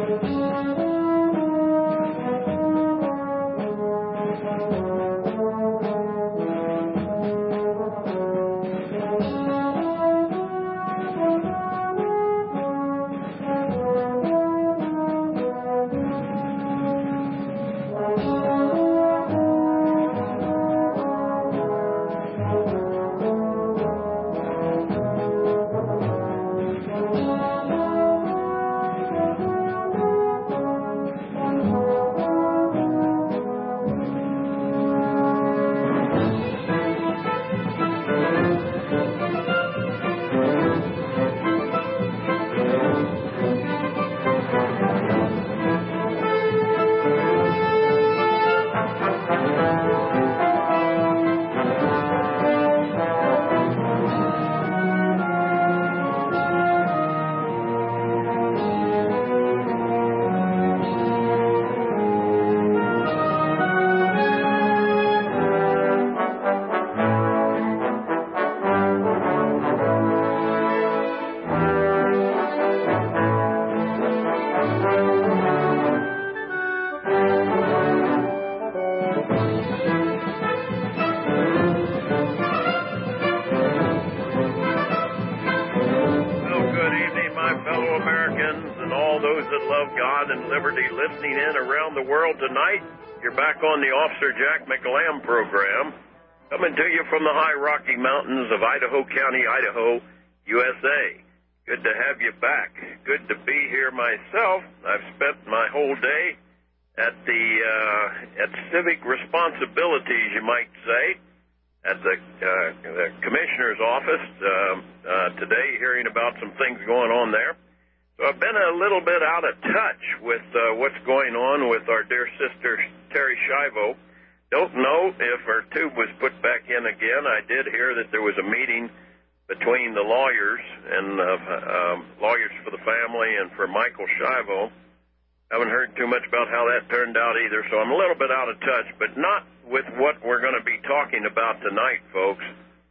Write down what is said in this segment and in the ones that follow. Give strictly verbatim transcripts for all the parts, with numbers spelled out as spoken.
Listening in around the world tonight. You're back on the Officer Jack McLam program, coming to you from the high Rocky Mountains of Idaho County, Idaho, U S A. Good to have you back. Good to be here myself. I've spent my whole day at the uh, at civic responsibilities, you might say, at the, uh, the commissioner's office uh, uh, today, hearing about some things going on there. So I've been a little bit out of touch with uh, what's going on with our dear sister Terri Schiavo. Don't know if her tube was put back in again. I did hear that there was a meeting between the lawyers and uh, um, lawyers for the family and for Michael Schiavo. Haven't heard too much about how that turned out either, so I'm a little bit out of touch, but not with what we're going to be talking about tonight, folks.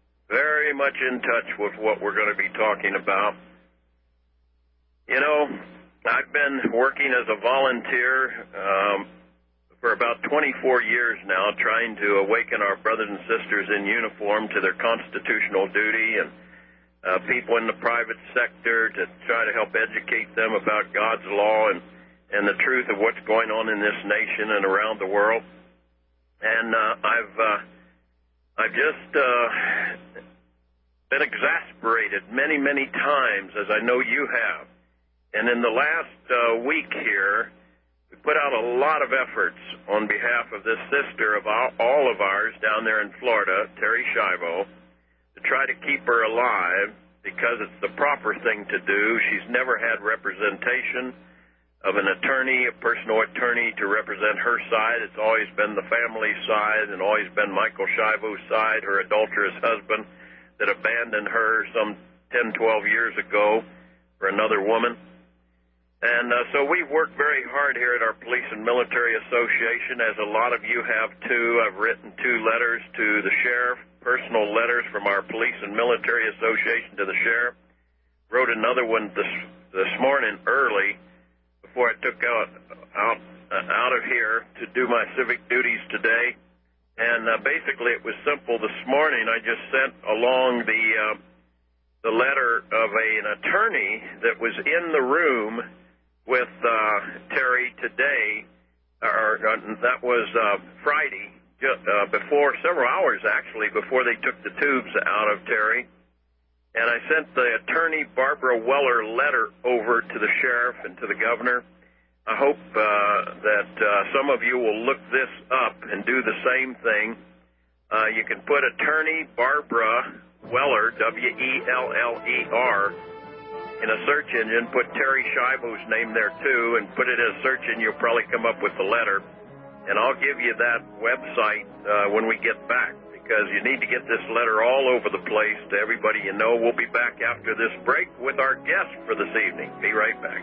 Very much in touch with what we're going to be talking about. You know, I've been working as a volunteer um, for about twenty-four years now, trying to awaken our brothers and sisters in uniform to their constitutional duty, and uh, people in the private sector to try to help educate them about God's law and, and the truth of what's going on in this nation and around the world. And uh, I've uh, I've just uh, been exasperated many, many times, as I know you have. And in the last uh, week here, we put out a lot of efforts on behalf of this sister of all, all of ours down there in Florida, Terri Schiavo, to try to keep her alive because it's the proper thing to do. She's never had representation of an attorney, a personal attorney, to represent her side. It's always been the family side and always been Michael Schiavo's side, her adulterous husband that abandoned her some ten, twelve years ago for another woman. And uh, so we've worked very hard here at our Police and Military Association, as a lot of you have too. I've written two letters to the sheriff, personal letters from our Police and Military Association to the sheriff. Wrote another one this this morning early before I took out out uh, out of here to do my civic duties today. And uh, basically it was simple. This morning I just sent along the uh, the letter of a, an attorney that was in the room with uh, Terri today, or uh, that was uh, Friday, just, uh, before, several hours actually, before they took the tubes out of Terri. And I sent the attorney Barbara Weller letter over to the sheriff and to the governor. I hope uh, that uh, some of you will look this up and do the same thing. Uh, you can put attorney Barbara Weller, W E L L E R, in a search engine, put Terri Schiavo's name there too, and put it in a search engine, you'll probably come up with the letter. And I'll give you that website uh, when we get back, because you need to get this letter all over the place to everybody you know. We'll be back after this break with our guest for this evening. Be right back.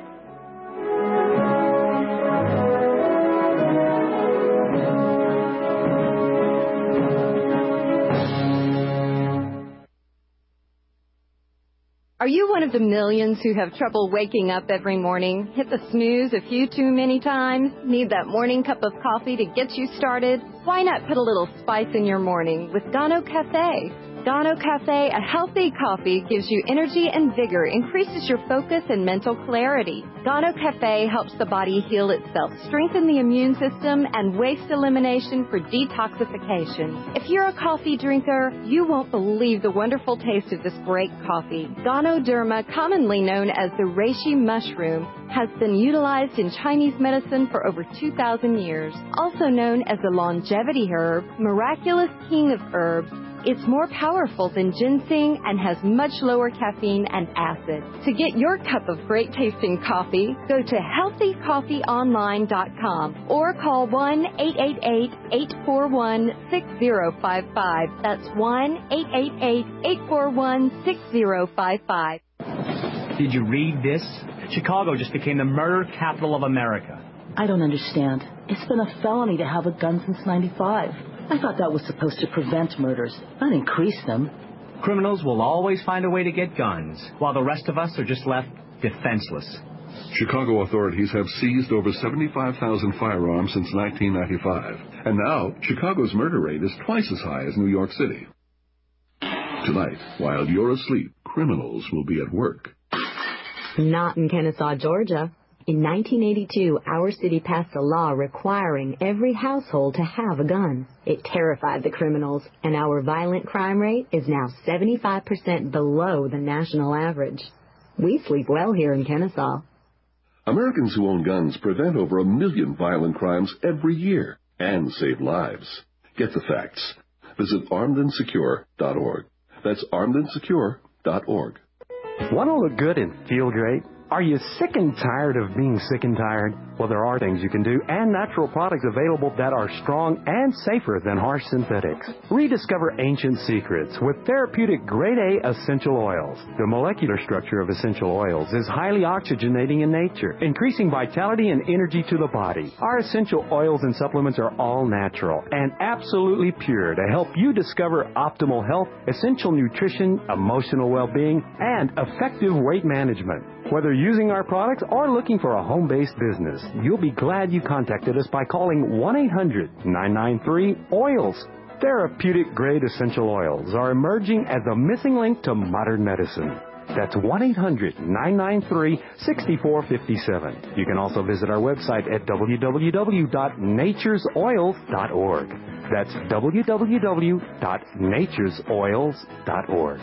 Are you one of the millions who have trouble waking up every morning? Hit the snooze a few too many times? Need that morning cup of coffee to get you started? Why not put a little spice in your morning with Gano Cafe? Gano Cafe, a healthy coffee, gives you energy and vigor, increases your focus and mental clarity. Gano Cafe helps the body heal itself, strengthen the immune system, and waste elimination for detoxification. If you're a coffee drinker, you won't believe the wonderful taste of this great coffee. Ganoderma, commonly known as the reishi mushroom, has been utilized in Chinese medicine for over two thousand years. Also known as the longevity herb, miraculous king of herbs, it's more powerful than ginseng and has much lower caffeine and acid. To get your cup of great tasting coffee, go to healthy coffee online dot com or call one eight eight eight, eight four one, six zero five five. That's one eight eight eight, eight four one, six zero five five. Did you read this? Chicago just became the murder capital of America. I don't understand. It's been a felony to have a gun since ninety-five. I thought that was supposed to prevent murders, not increase them. Criminals will always find a way to get guns, while the rest of us are just left defenseless. Chicago authorities have seized over seventy-five thousand firearms since nineteen ninety-five. And now, Chicago's murder rate is twice as high as New York City. Tonight, while you're asleep, criminals will be at work. Not in Kennesaw, Georgia. In nineteen eighty-two, our city passed a law requiring every household to have a gun. It terrified the criminals, and our violent crime rate is now seventy-five percent below the national average. We sleep well here in Kennesaw. Americans who own guns prevent over a million violent crimes every year and save lives. Get the facts. Visit armed and secure dot org. That's armed and secure dot org. Want to look good and feel great? Are you sick and tired of being sick and tired? Well, there are things you can do and natural products available that are strong and safer than harsh synthetics. Rediscover ancient secrets with therapeutic grade A essential oils. The molecular structure of essential oils is highly oxygenating in nature, increasing vitality and energy to the body. Our essential oils and supplements are all natural and absolutely pure to help you discover optimal health, essential nutrition, emotional well-being, and effective weight management. Whether using our products or looking for a home-based business, you'll be glad you contacted us by calling one eight hundred, nine nine three, O I L S. Therapeutic-grade essential oils are emerging as the missing link to modern medicine. That's one eight hundred, nine nine three, six four five seven. You can also visit our website at w w w dot natures oils dot org. That's w w w dot natures oils dot org.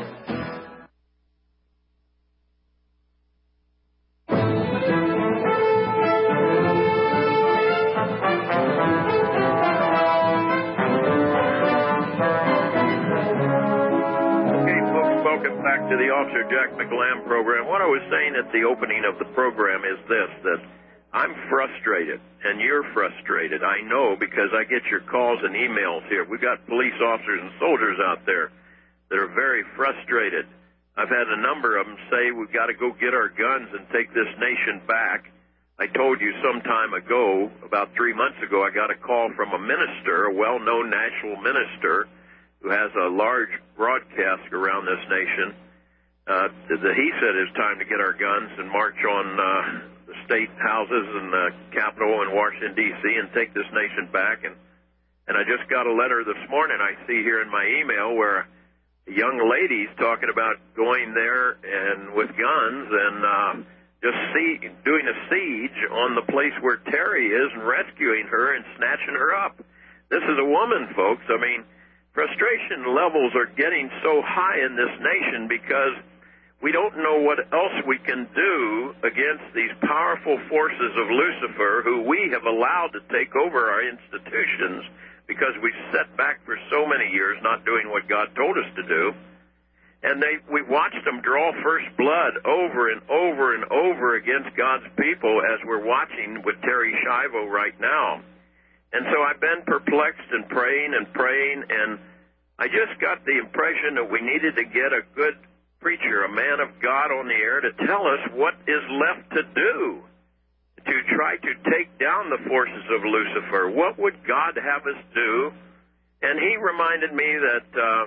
To the Officer Jack McLam program. What I was saying at the opening of the program is this, that I'm frustrated, and you're frustrated. I know because I get your calls and emails here. We've got police officers and soldiers out there that are very frustrated. I've had a number of them say we've got to go get our guns and take this nation back. I told you some time ago, about three months ago, I got a call from a minister, a well-known national minister, who has a large broadcast around this nation. Uh, that he said it's time to get our guns and march on uh, the state houses and the Capitol in Washington, D C and take this nation back. And, and I just got a letter this morning I see here in my email where a young lady's talking about going there and with guns and uh, just see, doing a siege on the place where Terry is and rescuing her and snatching her up. This is a woman, folks. I mean, frustration levels are getting so high in this nation because we don't know what else we can do against these powerful forces of Lucifer who we have allowed to take over our institutions because we've set back for so many years not doing what God told us to do. And they, we watched them draw first blood over and over and over against God's people as we're watching with Terry Schiavo right now. And so I've been perplexed and praying and praying, and I just got the impression that we needed to get a good preacher, a man of God on the air to tell us what is left to do to try to take down the forces of Lucifer. What would God have us do? And he reminded me that uh,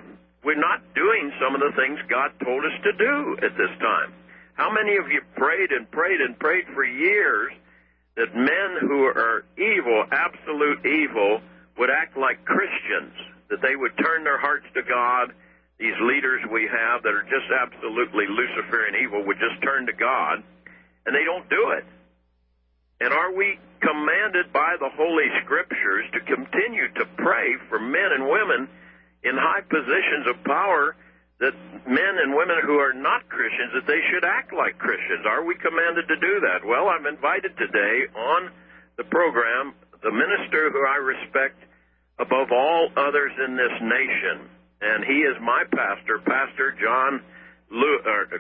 we're not doing some of the things God told us to do at this time. How many of you prayed and prayed and prayed for years that men who are evil, absolute evil, would act like Christians, that they would turn their hearts to God? These leaders we have that are just absolutely Luciferian evil would just turn to God, and they don't do it. And are we commanded by the Holy Scriptures to continue to pray for men and women in high positions of power, that men and women who are not Christians, that they should act like Christians? Are we commanded to do that? Well, I'm invited today on the program the minister who I respect above all others in this nation, and he is my pastor, Pastor John Lew- or,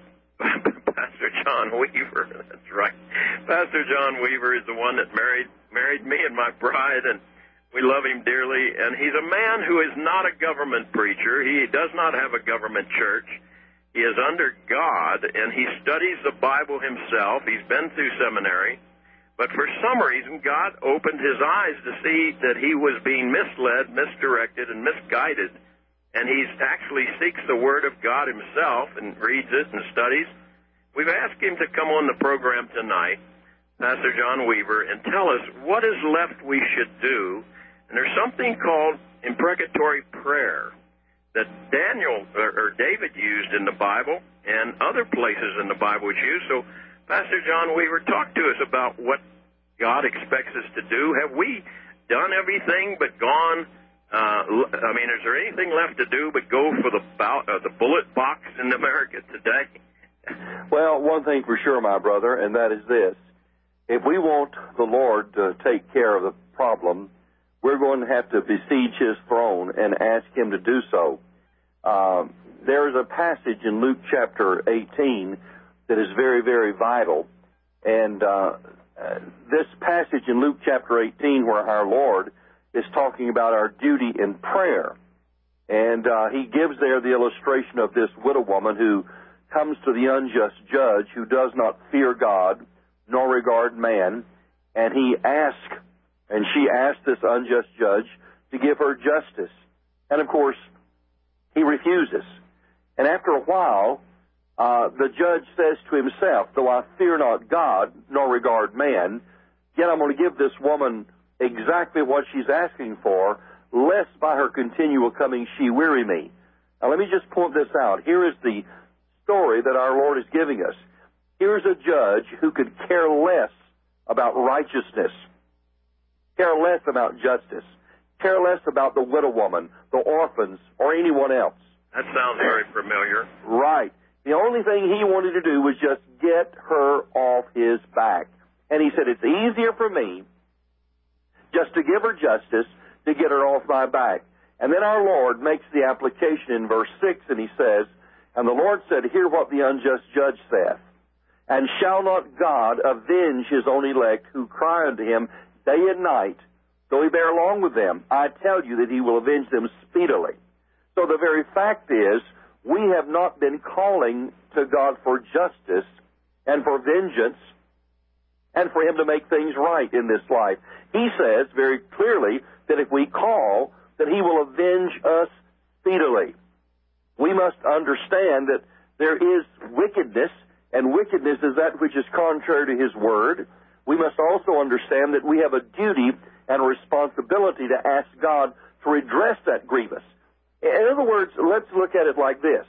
Pastor John Weaver. That's right. Pastor John Weaver is the one that married married me and my bride, and we love him dearly. And he's a man who is not a government preacher. He does not have a government church. He is under God, and he studies the Bible himself. He's been through seminary. But for some reason, God opened his eyes to see that he was being misled, misdirected, and misguided. And he actually seeks the Word of God himself and reads it and studies. We've asked him to come on the program tonight, Pastor John Weaver, and tell us what is left we should do. And there's something called imprecatory prayer that Daniel or, or David used in the Bible, and other places in the Bible it's used. So, Pastor John Weaver, talk to us about what God expects us to do. Have we done everything but gone? Uh, I mean, is there anything left to do but go for the uh, the bullet box in America today? Well, one thing for sure, my brother, and that is this. If we want the Lord to take care of the problem, we're going to have to besiege his throne and ask him to do so. Uh, there is a passage in Luke chapter eighteen that is very, very vital. And uh, uh, this passage in Luke chapter eighteen, where our Lord is talking about our duty in prayer. And uh, he gives there the illustration of this widow woman who comes to the unjust judge, who does not fear God nor regard man. And he asks, and she asked this unjust judge to give her justice. And of course, he refuses. And after a while, Uh, the judge says to himself, though I fear not God, nor regard man, yet I'm going to give this woman exactly what she's asking for, lest by her continual coming she weary me. Now let me just point this out. Here is the story that our Lord is giving us. Here's a judge who could care less about righteousness, care less about justice, care less about the widow woman, the orphans, or anyone else. That sounds very familiar. Right. The only thing he wanted to do was just get her off his back. And he said, it's easier for me just to give her justice, to get her off my back. And then our Lord makes the application in verse six, and he says, and the Lord said, hear what the unjust judge saith. And shall not God avenge his own elect who cry unto him day and night, though he bear along with them? I tell you that he will avenge them speedily. So the very fact is, we have not been calling to God for justice and for vengeance and for him to make things right in this life. He says very clearly that if we call, that he will avenge us speedily. We must understand that there is wickedness, and wickedness is that which is contrary to his word. We must also understand that we have a duty and a responsibility to ask God to redress that grievance. In other words, let's look at it like this.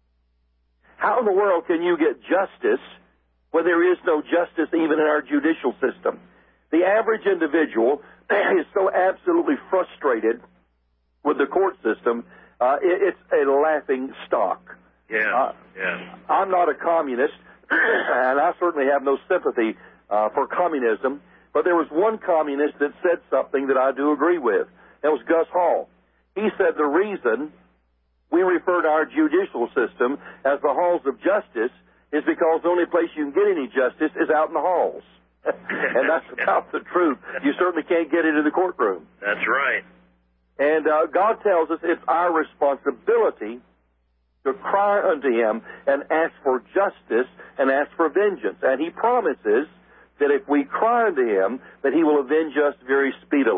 How in the world can you get justice when there is no justice even in our judicial system? The average individual is so absolutely frustrated with the court system, uh, it, it's a laughing stock. Yeah, uh, yeah. I'm not a communist, and I certainly have no sympathy uh, for communism, but there was one communist that said something that I do agree with. That was Gus Hall. He said the reason we refer to our judicial system as the halls of justice is because the only place you can get any justice is out in the halls. And that's about the truth. You certainly can't get it in the courtroom. That's right. And uh, God tells us it's our responsibility to cry unto him and ask for justice and ask for vengeance. And he promises that if we cry unto him, that he will avenge us very speedily.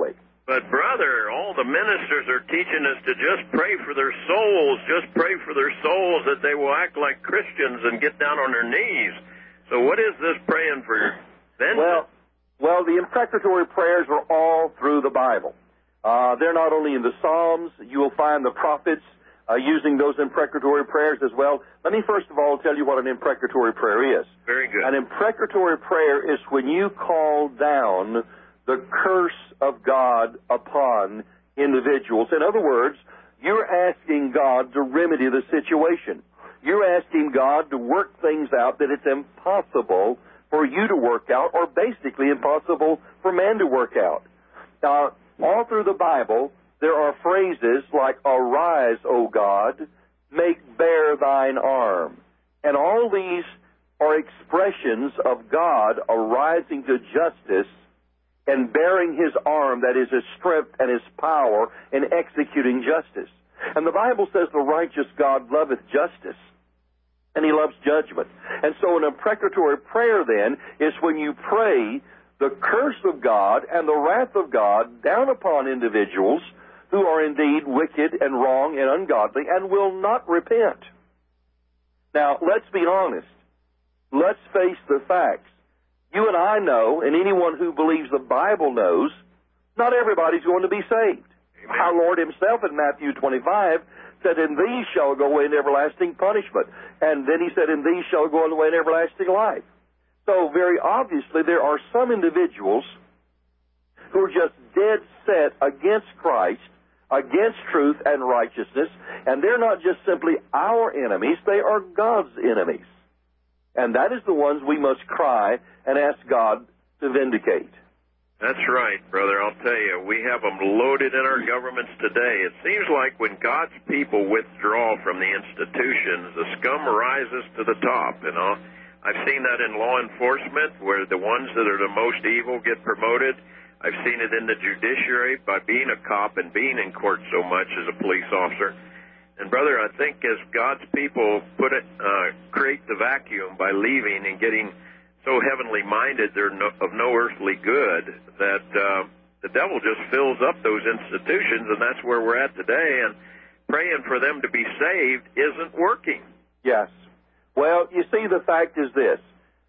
But, brother, all the ministers are teaching us to just pray for their souls, just pray for their souls, that they will act like Christians and get down on their knees. So what is this praying for vengeance? Well, well, the imprecatory prayers are all through the Bible. Uh, they're not only in the Psalms. You will find the prophets uh, using those imprecatory prayers as well. Let me first of all tell you what an imprecatory prayer is. Very good. An imprecatory prayer is when you call down the curse of God upon individuals. In other words, you're asking God to remedy the situation. You're asking God to work things out that it's impossible for you to work out, or basically impossible for man to work out. Now, all through the Bible, there are phrases like, "Arise, O God, make bare thine arm." And all these are expressions of God arising to justice and bearing his arm, that is his strength and his power in executing justice. And the Bible says the righteous God loveth justice, and he loves judgment. And so an imprecatory prayer then is when you pray the curse of God and the wrath of God down upon individuals who are indeed wicked and wrong and ungodly and will not repent. Now, let's be honest. Let's face the facts. You and I know, and anyone who believes the Bible knows, not everybody's going to be saved. Amen. Our Lord himself in Matthew twenty-five said, "In these shall go away in everlasting punishment." And then he said, "In these shall go away in everlasting life." So very obviously there are some individuals who are just dead set against Christ, against truth and righteousness, and they're not just simply our enemies, they are God's enemies. And that is the ones we must cry and ask God to vindicate. That's right, brother. I'll tell you, we have them loaded in our governments today. It seems like when God's people withdraw from the institutions, the scum rises to the top, you know. I've seen that in law enforcement, where the ones that are the most evil get promoted. I've seen it in the judiciary by being a cop and being in court so much as a police officer. And, brother, I think as God's people put it, uh, create the vacuum by leaving and getting so heavenly minded they're no, of no earthly good, that uh, the devil just fills up those institutions, and that's where we're at today. And praying for them to be saved isn't working. Yes. Well, you see, the fact is this.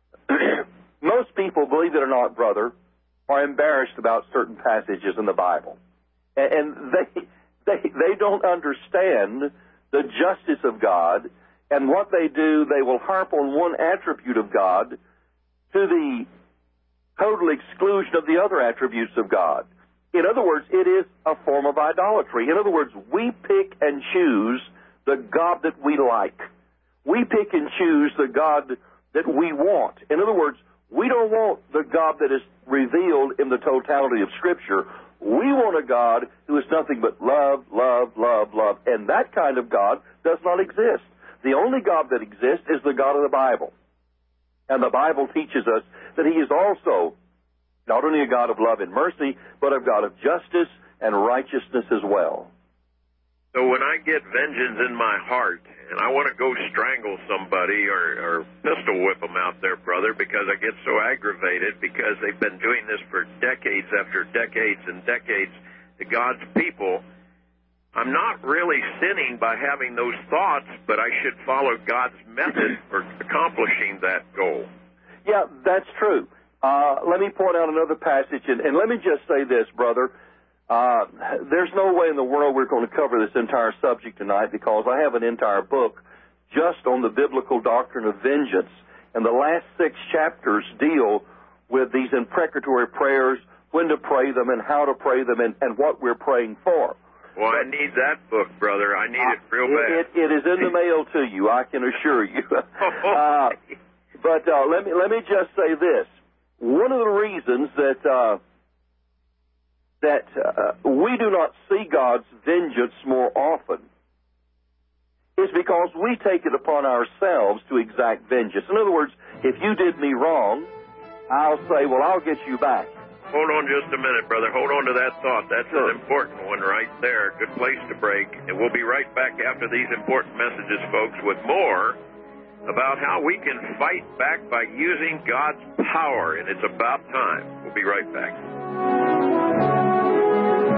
Most people, believe it or not, brother, are embarrassed about certain passages in the Bible. And they... They, they don't understand the justice of God, and what they do, they will harp on one attribute of God to the total exclusion of the other attributes of God. In other words, it is a form of idolatry. In other words, we pick and choose the God that we like. We pick and choose the God that we want. In other words, we don't want the God that is revealed in the totality of Scripture. We want a God who is nothing but love, love, love, love. And that kind of God does not exist. The only God that exists is the God of the Bible. And the Bible teaches us that he is also not only a God of love and mercy, but a God of justice and righteousness as well. So when I get vengeance in my heart, and I want to go strangle somebody or, or pistol whip them out there, brother, because I get so aggravated because they've been doing this for decades after decades and decades to God's people, I'm not really sinning by having those thoughts, but I should follow God's method for accomplishing that goal. Yeah, that's true. Uh, let me point out another passage, and, and let me just say this, brother. Uh, there's no way in the world we're going to cover this entire subject tonight, because I have an entire book just on the biblical doctrine of vengeance. And the last six chapters deal with these imprecatory prayers, when to pray them and how to pray them, and, and what we're praying for. Well, I need that book, brother. I need it real bad. It, it is in the mail to you, I can assure you. uh, but uh, let me let me just say this. One of the reasons that... Uh, that uh, we do not see God's vengeance more often is because we take it upon ourselves to exact vengeance. In other words, if you did me wrong, I'll say, well, I'll get you back. Hold on just a minute, brother. Hold on to that thought. That's sure. An important one right there. Good place to break. And we'll be right back after these important messages, folks, with more about how we can fight back by using God's power. And it's about time. We'll be right back.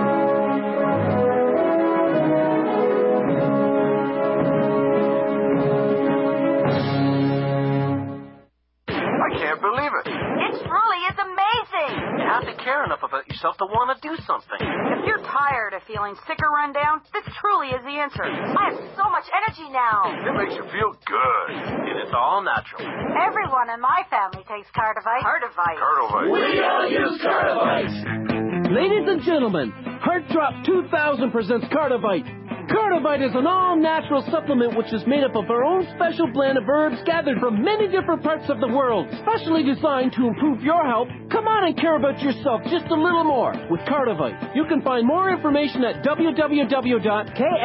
can't believe it. It truly is amazing. You have to care enough about yourself to want to do something. If you're tired of feeling sick or run down, this truly is the answer. I have so much energy now. It makes you feel good, and it's all natural. Everyone in my family takes Cardivite. Cardivite. Cardivite. We all use Cardivite. Ladies and gentlemen, Heart Drop two thousand presents Cardivite. Cardivite is an all-natural supplement which is made up of our own special blend of herbs gathered from many different parts of the world, specially designed to improve your health. Come on and care about yourself just a little more with Cardivite. You can find more information at w w w dot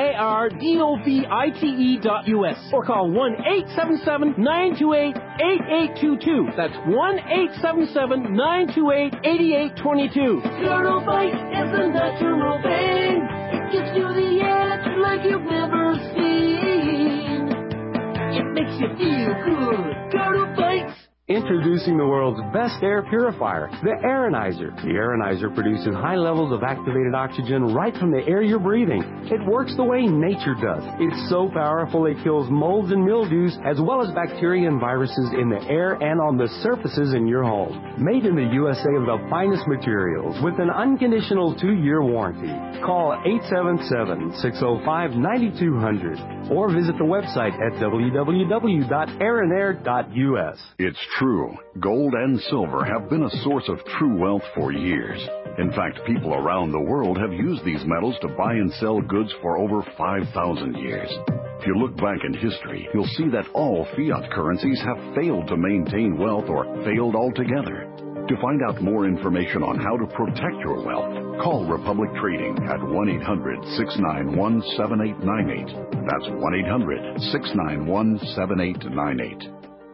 cardovite dot u s or call one eight seven seven, nine two eight, eight eight two two. That's one eight seven seven, nine two eight, eight eight two two. Cardivite is a natural thing. It gives you the edge like you've never seen. It makes you feel good. Cardivite. Introducing the world's best air purifier, the Aeronizer. The Aeronizer produces high levels of activated oxygen right from the air you're breathing. It works the way nature does. It's so powerful it kills molds and mildews as well as bacteria and viruses in the air and on the surfaces in your home. Made in the U S A of the finest materials with an unconditional two-year warranty. Call eight seven seven, six oh five, nine two hundred or visit the website at w w w dot aeronair dot u s. It's true. Gold and silver have been a source of true wealth for years. In fact, people around the world have used these metals to buy and sell goods for over five thousand years. If you look back in history, you'll see that all fiat currencies have failed to maintain wealth or failed altogether. To find out more information on how to protect your wealth, call Republic Trading at one eight hundred, six nine one, seven eight nine eight. That's one eight hundred, six nine one, seven eight nine eight.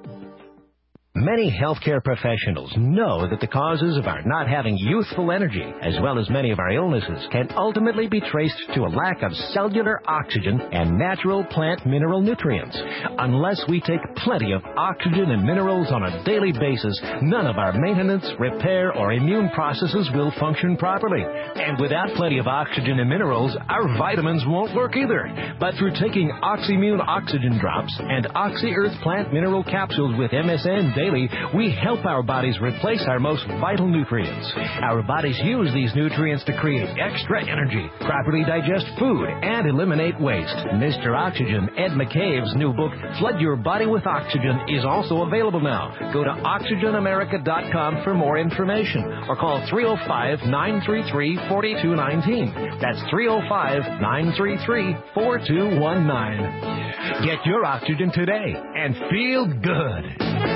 Many healthcare professionals know that the causes of our not having youthful energy, as well as many of our illnesses, can ultimately be traced to a lack of cellular oxygen and natural plant mineral nutrients. Unless we take plenty of oxygen and minerals on a daily basis, none of our maintenance, repair, or immune processes will function properly. And without plenty of oxygen and minerals, our vitamins won't work either. But through taking Oxymune Oxygen Drops and Oxy Earth Plant Mineral Capsules with M S N daily, we help our bodies replace our most vital nutrients. Our bodies use these nutrients to create extra energy, properly digest food, and eliminate waste. Mister Oxygen, Ed McCabe's new book, Flood Your Body with Oxygen, is also available now. Go to oxygen america dot com for more information or call three oh five, nine three three, four two one nine. That's three oh five, nine three three, four two one nine. Get your oxygen today and feel good.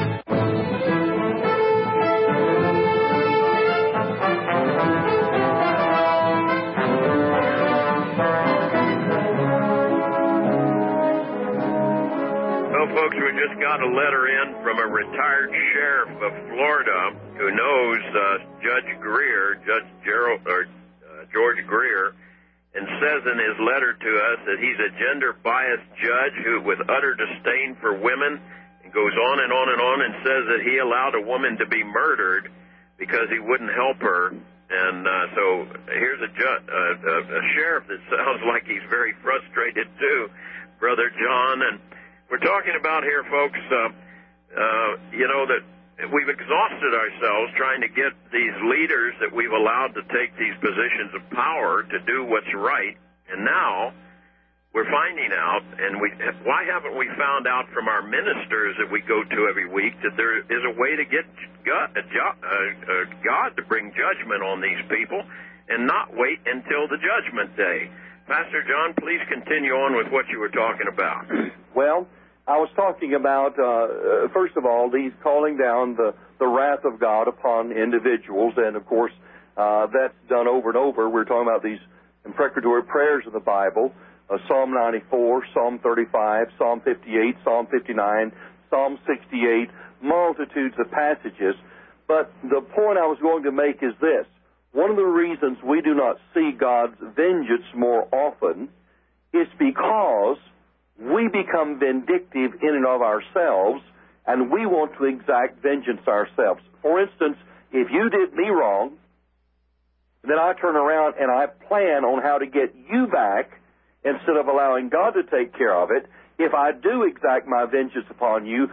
Folks, we just got a letter in from a retired sheriff of Florida who knows uh, Judge Greer, Judge Gerald, or uh, George Greer, and says in his letter to us that he's a gender-biased judge who, with utter disdain for women, and goes on and on and on and says that he allowed a woman to be murdered because he wouldn't help her. And uh, so here's a, ju- uh, a, a sheriff that sounds like he's very frustrated too, Brother John. And we're talking about here, folks, uh, uh, you know, that we've exhausted ourselves trying to get these leaders that we've allowed to take these positions of power to do what's right. And now we're finding out, and we why haven't we found out from our ministers that we go to every week that there is a way to get God, uh, uh, God to bring judgment on these people and not wait until the judgment day? Pastor John, please continue on with what you were talking about. Well, I was talking about, uh, first of all, these calling down the, the wrath of God upon individuals, and, of course, uh, that's done over and over. We're talking about these imprecatory prayers of the Bible, uh, Psalm ninety-four, Psalm thirty-five, Psalm fifty-eight, Psalm fifty-nine, Psalm sixty-eight, multitudes of passages. But the point I was going to make is this. One of the reasons we do not see God's vengeance more often is because we become vindictive in and of ourselves, and we want to exact vengeance ourselves. For instance, if you did me wrong, then I turn around and I plan on how to get you back instead of allowing God to take care of it. If I do exact my vengeance upon you,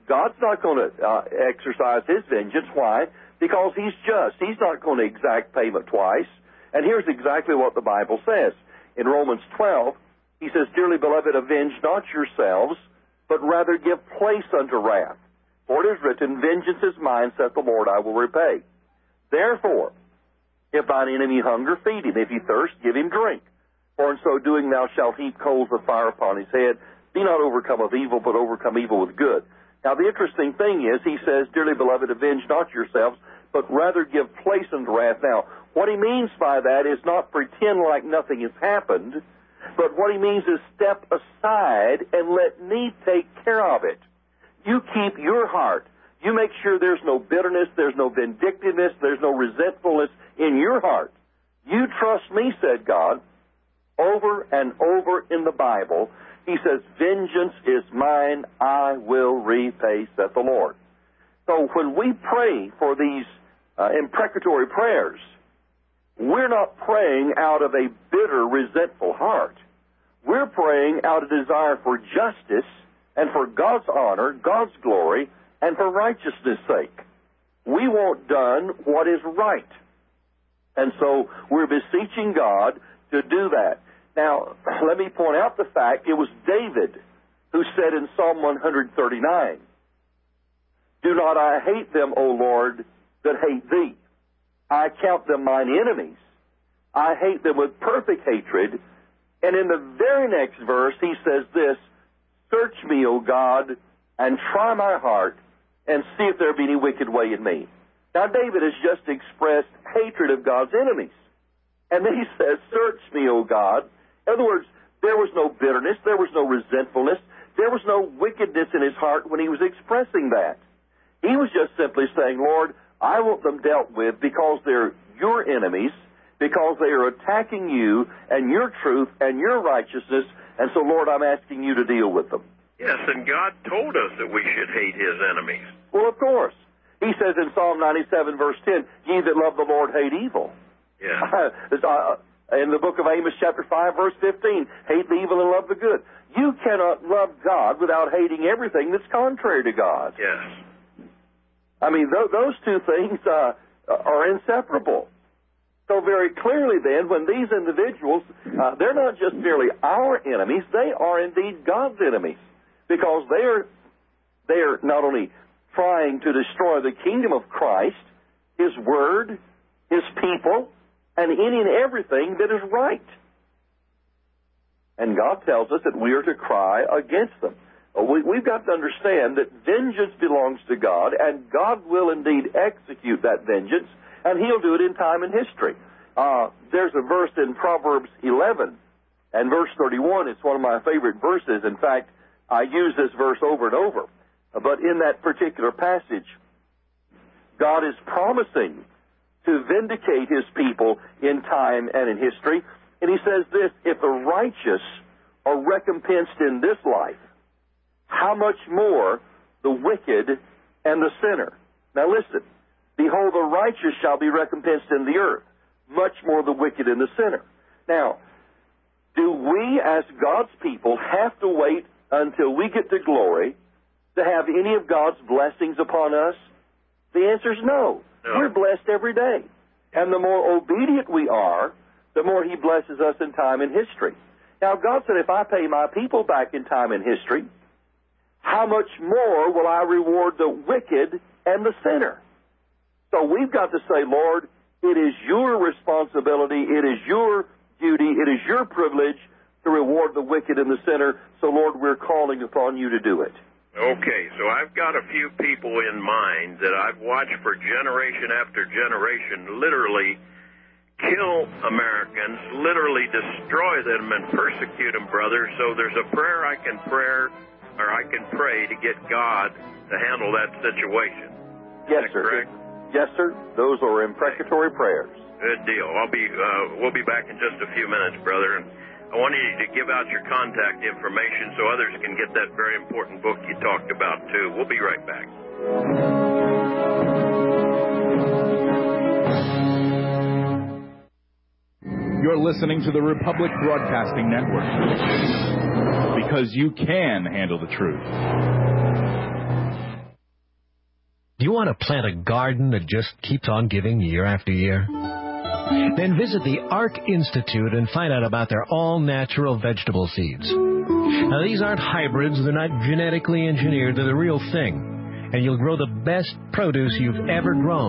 God's not going to uh, exercise his vengeance. Why? Because he's just. He's not going to exact payment twice. And here's exactly what the Bible says. In Romans twelve, he says, Dearly beloved, avenge not yourselves, but rather give place unto wrath. For it is written, Vengeance is mine, saith the Lord, I will repay. Therefore, if thine enemy hunger, feed him. If he thirst, give him drink. For in so doing thou shalt heap coals of fire upon his head. Be not overcome of evil, but overcome evil with good. Now the interesting thing is, he says, Dearly beloved, avenge not yourselves, but rather give place unto wrath. Now, what he means by that is not pretend like nothing has happened, but what he means is step aside and let me take care of it. You keep your heart. You make sure there's no bitterness, there's no vindictiveness, there's no resentfulness in your heart. You trust me, said God, over and over in the Bible. He says, Vengeance is mine, I will repay, saith the Lord. So when we pray for these uh, imprecatory prayers, we're not praying out of a bitter, resentful heart. We're praying out of desire for justice and for God's honor, God's glory, and for righteousness' sake. We want done what is right. And so we're beseeching God to do that. Now, let me point out the fact it was David who said in Psalm one thirty-nine, Do not I hate them, O Lord, that hate thee. I count them mine enemies. I hate them with perfect hatred. And in the very next verse, he says this, Search me, O God, and try my heart, and see if there be any wicked way in me. Now, David has just expressed hatred of God's enemies. And then he says, Search me, O God. In other words, there was no bitterness, there was no resentfulness, there was no wickedness in his heart when he was expressing that. He was just simply saying, Lord, I want them dealt with because they're your enemies, because they are attacking you and your truth and your righteousness, and so, Lord, I'm asking you to deal with them. Yes, and God told us that we should hate his enemies. Well, of course. He says in Psalm ninety-seven, verse ten, Ye that love the Lord hate evil. Yeah. In the book of Amos, chapter five, verse fifteen, hate the evil and love the good. You cannot love God without hating everything that's contrary to God. Yes. I mean, th- those two things uh, are inseparable. So very clearly then, when these individuals, uh, they're not just merely our enemies, they are indeed God's enemies. Because they are, they are not only trying to destroy the kingdom of Christ, his word, his people, and any and everything that is right. And God tells us that we are to cry against them. We, we've got to understand that vengeance belongs to God, and God will indeed execute that vengeance, and he'll do it in time and history. Uh, there's a verse in Proverbs eleven and verse thirty-one. It's one of my favorite verses. In fact, I use this verse over and over. But in that particular passage, God is promising to vindicate his people in time and in history. And he says this, if the righteous are recompensed in this life, how much more the wicked and the sinner? Now listen, behold, the righteous shall be recompensed in the earth, much more the wicked and the sinner. Now, do we as God's people have to wait until we get to glory to have any of God's blessings upon us? The answer is no. no. We're blessed every day. And the more obedient we are, the more he blesses us in time and history. Now, God said, if I pay my people back in time and history, how much more will I reward the wicked and the sinner? So we've got to say, Lord, it is your responsibility, it is your duty, it is your privilege to reward the wicked and the sinner. So, Lord, we're calling upon you to do it. Okay, so I've got a few people in mind that I've watched for generation after generation literally kill Americans, literally destroy them and persecute them, brother. So there's a prayer I can pray, or I can pray to get God to handle that situation. Yes, Is that sir. correct? Yes, sir. Those are imprecatory prayers. Good deal. I'll be. Uh, we'll be back in just a few minutes, brother. And I wanted you to give out your contact information so others can get that very important book you talked about too. We'll be right back. You're listening to the Republic Broadcasting Network, because you can handle the truth. You want to plant a garden that just keeps on giving year after year? Then visit the ARC Institute and find out about their all-natural vegetable seeds. Now, these aren't hybrids. They're not genetically engineered. They're the real thing. And you'll grow the best produce you've ever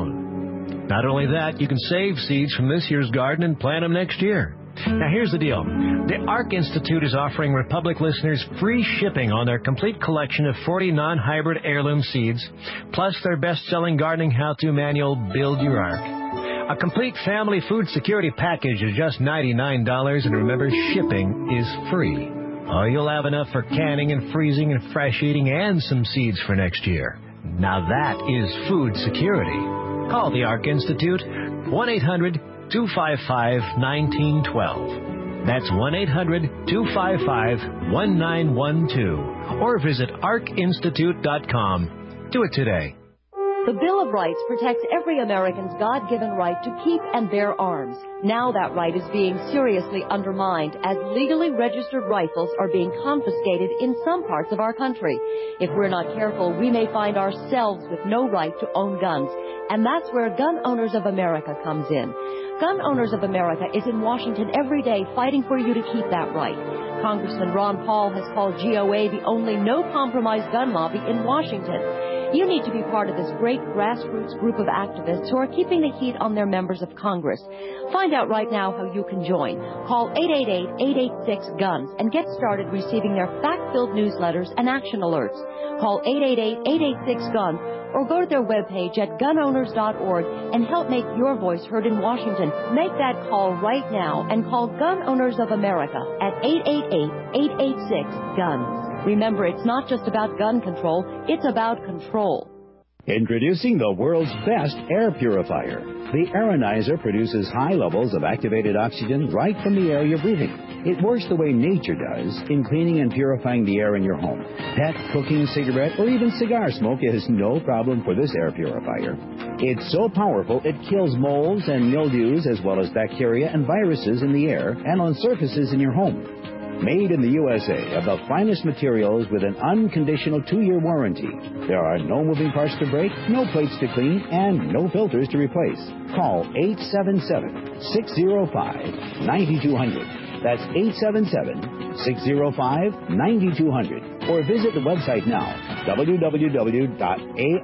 grown. Not only that, you can save seeds from this year's garden and plant them next year. Now, here's the deal. The ARC Institute is offering Republic listeners free shipping on their complete collection of forty non-hybrid heirloom seeds, plus their best-selling gardening how-to manual, Build Your Ark. A complete family food security package is just ninety-nine dollars, and remember, shipping is free. Oh, you'll have enough for canning and freezing and fresh eating and some seeds for next year. Now that is food security. Call the ARC Institute, one eight hundred two five five one nine one two. That's one eight hundred two five five one nine one two. Or visit arc institute dot com. Do it today. The Bill of Rights protects every American's God-given right to keep and bear arms. Now that right is being seriously undermined as legally registered rifles are being confiscated in some parts of our country. If we're not careful, we may find ourselves with no right to own guns. And that's where Gun Owners of America comes in. Gun Owners of America is in Washington every day fighting for you to keep that right. Congressman Ron Paul has called G O A the only no-compromise gun lobby in Washington. You need to be part of this great grassroots group of activists who are keeping the heat on their members of Congress. Find out right now how you can join. Call eight eight eight, eight eight six, GUNS and get started receiving their fact-filled newsletters and action alerts. Call eight eight eight, eight eight six, GUNS or go to their webpage at gun owners dot org and help make your voice heard in Washington. Make that call right now and call Gun Owners of America at eight eight eight, eight eight six, GUNS. Remember, it's not just about gun control, it's about control. Introducing the world's best air purifier. The Aeronizer produces high levels of activated oxygen right from the air you're breathing. It works the way nature does in cleaning and purifying the air in your home. Pet, cooking, cigarette, or even cigar smoke is no problem for this air purifier. It's so powerful it kills molds and mildews as well as bacteria and viruses in the air and on surfaces in your home. Made in the U S A of the finest materials with an unconditional two-year warranty. There are no moving parts to break, no plates to clean, and no filters to replace. Call eight seven seven, six zero five, nine two zero zero. That's eight seven seven, six zero five, nine two zero zero. Or visit the website now, w w w dot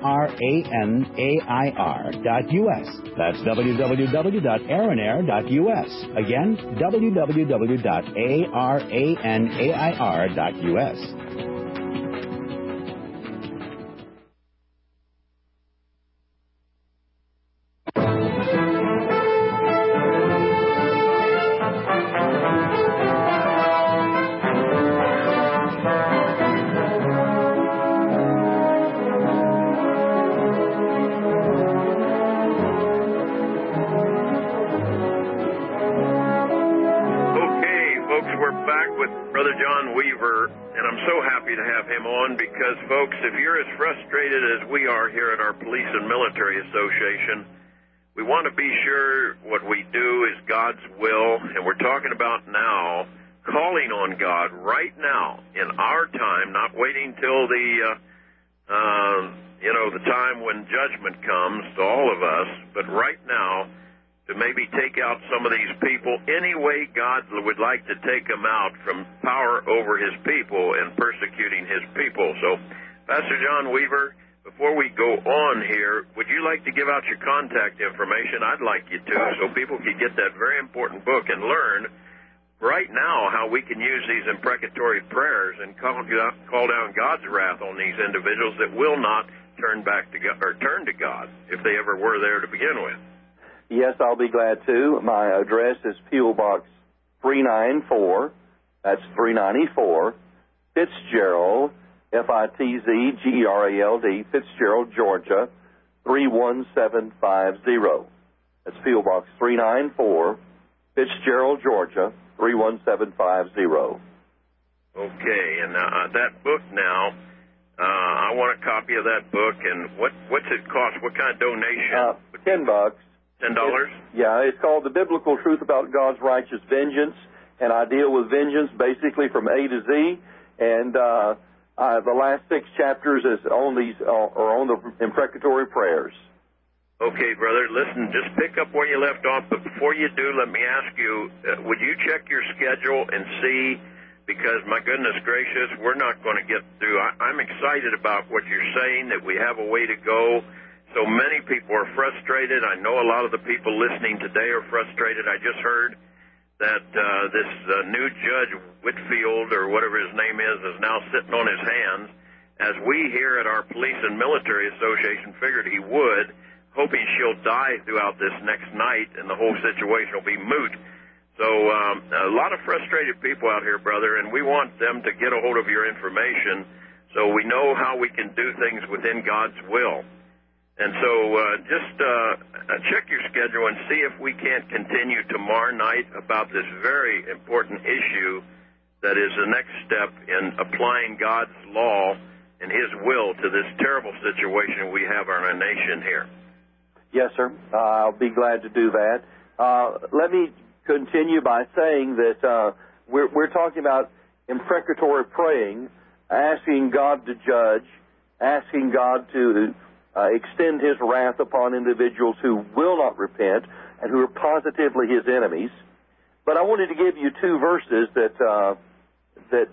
aranair dot u s. That's w w w dot aranair dot u s. Again, w w w dot aranair dot u s. Because, folks, if you're as frustrated as we are here at our Police and Military Association, we want to be sure what we do is God's will, and we're talking about now calling on God right now in our time, not waiting till the, uh, uh, you know, the time when judgment comes to all of us, but right now to maybe take out some of these people any way God would like to take them out from power over his people and persecuting his people. So, Pastor John Weaver, before we go on here, would you like to give out your contact information? I'd like you to, so people can get that very important book and learn right now how we can use these imprecatory prayers and call, call down God's wrath on these individuals that will not turn back to God, or turn to God if they ever were there to begin with. Yes, I'll be glad to. My address is P O Box three ninety-four. That's three ninety-four. Fitzgerald, F I T Z G E R A L D, Fitzgerald, Georgia, three one seven five zero. That's P O Box three ninety-four, Fitzgerald, Georgia, three one seven five zero. Okay, and uh, that book now, uh, I want a copy of that book. And what what's it cost? What kind of donation? Uh, ten bucks. Ten dollars? Yeah, it's called The Biblical Truth About God's Righteous Vengeance, and I deal with vengeance basically from A to Z, and uh, Uh, the last six chapters is on these, uh, are on the imprecatory prayers. Okay, brother. Listen, just pick up where you left off, but before you do, let me ask you, uh, would you check your schedule and see, because my goodness gracious, we're not going to get through. I, I'm excited about what you're saying, that we have a way to go. So many people are frustrated. I know a lot of the people listening today are frustrated. I just heard that uh, this uh, new Judge Whitfield, or whatever his name is, is now sitting on his hands, as we here at our Police and Military Association figured he would, hoping she'll die throughout this next night and the whole situation will be moot. So um, a lot of frustrated people out here, brother, and we want them to get a hold of your information so we know how we can do things within God's will. And so uh, just uh, check your schedule and see if we can't continue tomorrow night about this very important issue that is the next step in applying God's law and His will to this terrible situation we have in our nation here. Yes, sir. Uh, I'll be glad to do that. Uh, let me continue by saying that uh, we're, we're talking about imprecatory praying, asking God to judge, asking God to Uh, extend His wrath upon individuals who will not repent and who are positively His enemies. But I wanted to give you two verses that uh, that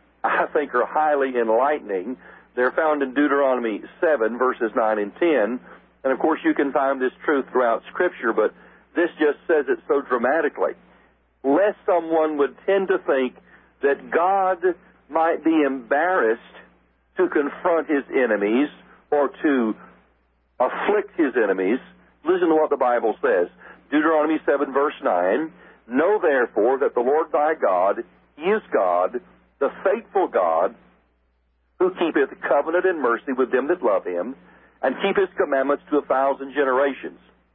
I think are highly enlightening. They're found in Deuteronomy seven, verses nine and ten. And, of course, you can find this truth throughout Scripture, but this just says it so dramatically. Lest someone would tend to think that God might be embarrassed to confront His enemies or to afflict His enemies. Listen to what the Bible says. Deuteronomy seven, verse nine. Know therefore that the Lord thy God, He is God, the faithful God, who keepeth covenant and mercy with them that love Him, and keepeth commandments to a thousand generations,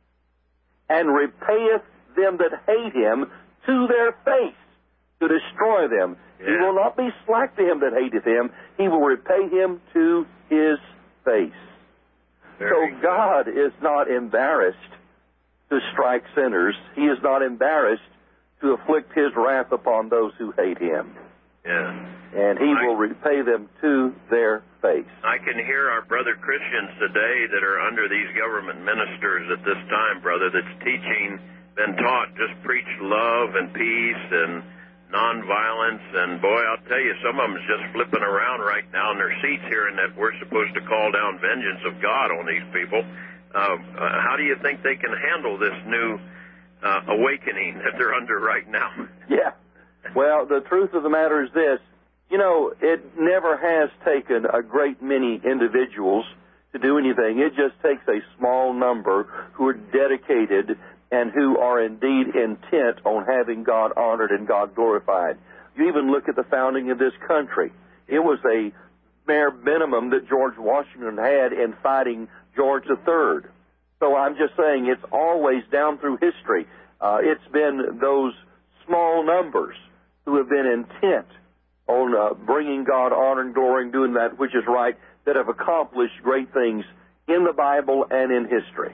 and repayeth them that hate Him to their face, to destroy them. Yeah. He will not be slack to him that hateth Him. He will repay him to His face. Very so good. God is not embarrassed to strike sinners. He is not embarrassed to afflict His wrath upon those who hate Him. Yeah. And He I, will repay them to their face. I can hear our brother Christians today that are under these government ministers at this time, brother, that's teaching, been taught, just preach love and peace and nonviolence, and boy, I'll tell you, some of them is just flipping around right now in their seats hearing that we're supposed to call down vengeance of God on these people. Uh, uh, how do you think they can handle this new uh, awakening that they're under right now? Yeah. Well, the truth of the matter is this. You know, it never has taken a great many individuals to do anything. It just takes a small number who are dedicated and who are indeed intent on having God honored and God glorified. You even look at the founding of this country. It was a bare minimum that George Washington had in fighting George the Third. So I'm just saying it's always down through history. Uh, it's been those small numbers who have been intent on uh, bringing God honor and glory and doing that which is right that have accomplished great things in the Bible and in history.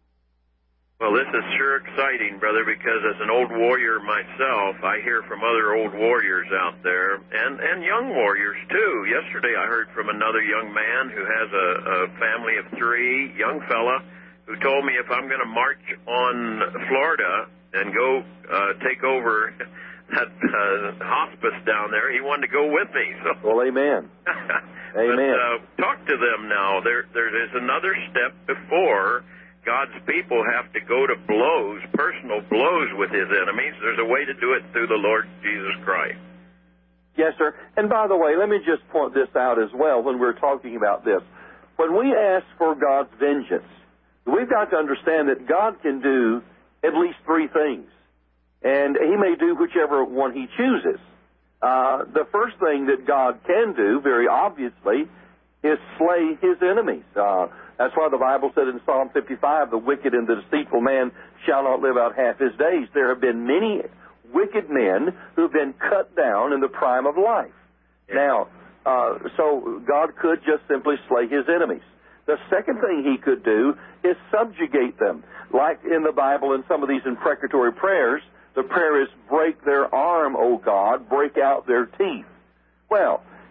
Well, this is sure exciting, brother, because as an old warrior myself, I hear from other old warriors out there, and, and young warriors, too. Yesterday I heard from another young man who has a, a family of three, young fella, who told me if I'm going to march on Florida and go uh, take over that uh, hospice down there, he wanted to go with me. So. Well, amen. Amen. But uh, talk to them now. There, there is another step before God's people have to go to blows, personal blows with His enemies. There's a way to do it through the Lord Jesus Christ. Yes, sir. And by the way, let me just point this out as well when we're talking about this. When we ask for God's vengeance, we've got to understand that God can do at least three things. And He may do whichever one He chooses. Uh, the first thing that God can do, very obviously, is slay His enemies. Uh, that's why the Bible said in Psalm fifty-five, the wicked and the deceitful man shall not live out half his days. There have been many wicked men who have been cut down in the prime of life. Yeah. Now, uh, so God could just simply slay His enemies. The second thing He could do is subjugate them. Like in the Bible in some of these imprecatory prayers, the prayer is, break their arm, O God, break out their teeth. Well,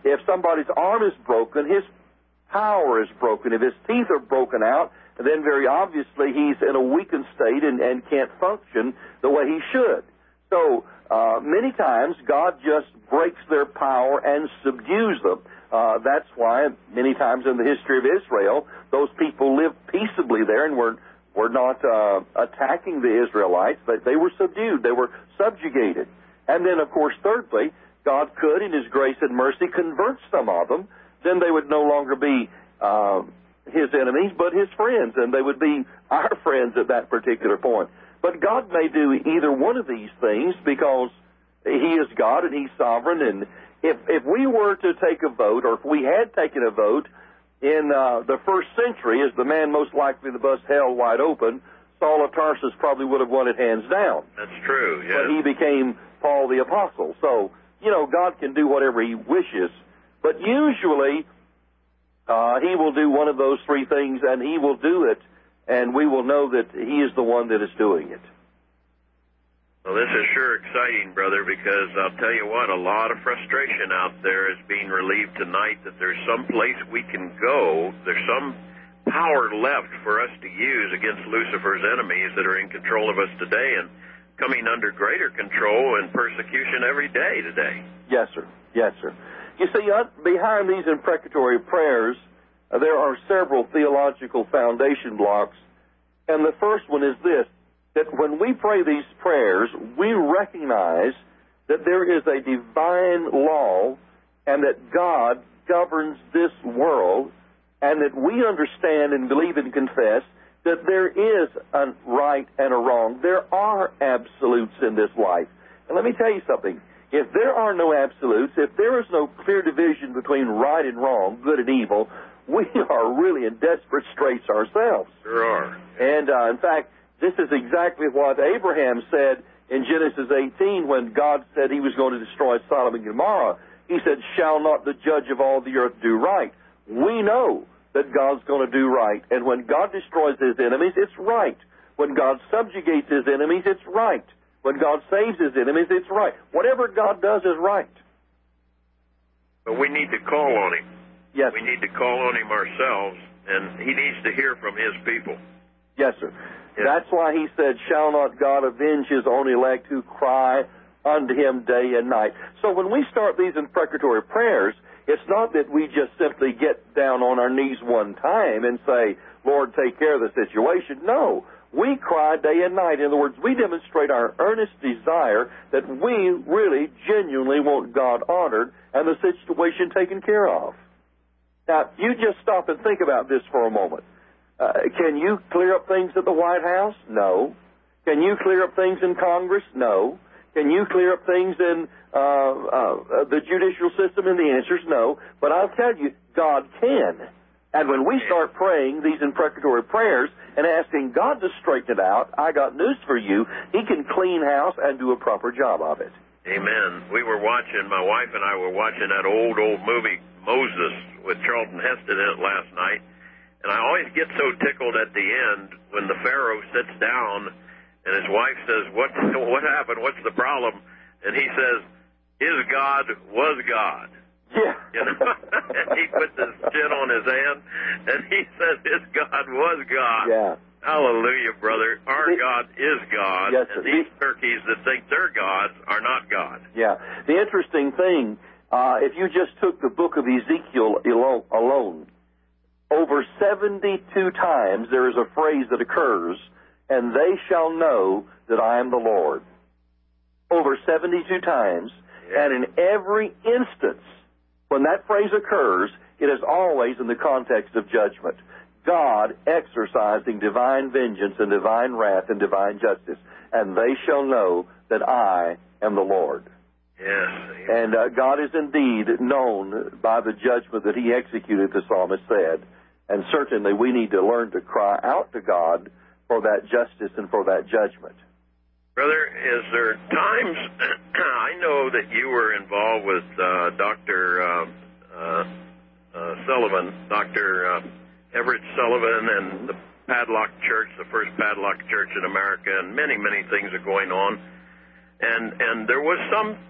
if somebody's arm is broken, his power is broken. If his teeth are broken out, then very obviously he's in a weakened state and, and can't function the way he should. So uh, many times God just breaks their power and subdues them. Uh, that's why many times in the history of Israel, those people lived peaceably there and were, were not uh, attacking the Israelites. But they were subdued. They were subjugated. And then, of course, thirdly, God could, in his grace and mercy, convert some of them. Then they would no longer be uh, his enemies, but his friends, and they would be our friends at that particular point. But God may do either one of these things because he is God and he's sovereign. And if if we were to take a vote, or if we had taken a vote in uh, the first century as the man most likely to bust hell wide open, Saul of Tarsus probably would have won it hands down. That's true, yes. But he became Paul the Apostle. So, you know, God can do whatever he wishes. But usually uh, he will do one of those three things, and he will do it, and we will know that he is the one that is doing it. Well, this is sure exciting, brother, because I'll tell you what, a lot of frustration out there is being relieved tonight that there's some place we can go, there's some power left for us to use against Lucifer's enemies that are in control of us today and coming under greater control and persecution every day today. Yes, sir. Yes, sir. You see, uh, behind these imprecatory prayers, uh, there are several theological foundation blocks, and the first one is this, that when we pray these prayers, we recognize that there is a divine law and that God governs this world, and that we understand and believe and confess that there is a right and a wrong. There are absolutes in this life. And let me tell you something. If there are no absolutes, if there is no clear division between right and wrong, good and evil, we are really in desperate straits ourselves. There are. And, uh, in fact, this is exactly what Abraham said in Genesis eighteen when God said he was going to destroy Sodom and Gomorrah. He said, shall not the judge of all the earth do right? We know that God's going to do right. And when God destroys his enemies, it's right. When God subjugates his enemies, it's right. When God saves his enemies, it's right. Whatever God does is right. But we need to call on him. Yes. We need to call on him ourselves, and he needs to hear from his people. Yes, sir. Yes. That's why he said, shall not God avenge his own elect who cry unto him day and night? So when we start these imprecatory prayers, it's not that we just simply get down on our knees one time and say, Lord, take care of the situation. No. We cry day and night. In other words, we demonstrate our earnest desire that we really, genuinely want God honored and the situation taken care of. Now, you just stop and think about this for a moment. Uh, can you clear up things at the White House? No. Can you clear up things in Congress? No. Can you clear up things in uh, uh, the judicial system? And the answer is no. But I'll tell you, God can. And when we start praying these imprecatory prayers and asking God to straighten it out, I got news for you. He can clean house and do a proper job of it. Amen. We were watching, my wife and I were watching that old, old movie, Moses, with Charlton Heston in it last night. And I always get so tickled at the end when the Pharaoh sits down and his wife says, what, what happened? What's the problem? And he says, his God was God. Yeah. You know, and he puts his chin on his hand, and he says his God was God. Yeah. Hallelujah, brother. Our the, God is God, yes, and sir. these turkeys that think they're gods are not God. Yeah. The interesting thing, uh, if you just took the book of Ezekiel alone, over seventy-two times there is a phrase that occurs, and they shall know that I am the Lord. Over seventy-two times, yeah. And in every instance, when that phrase occurs, it is always in the context of judgment. God exercising divine vengeance and divine wrath and divine justice. And they shall know that I am the Lord. Yes. And uh, God is indeed known by the judgment that he executed, the psalmist said. And certainly we need to learn to cry out to God for that justice and for that judgment. Brother, is there times, I know that you were involved with uh, Doctor Uh, uh, uh, Sullivan, Doctor Uh, Everett Sullivan, and the Padlock Church, the first Padlock Church in America, and many, many things are going on. And and there was some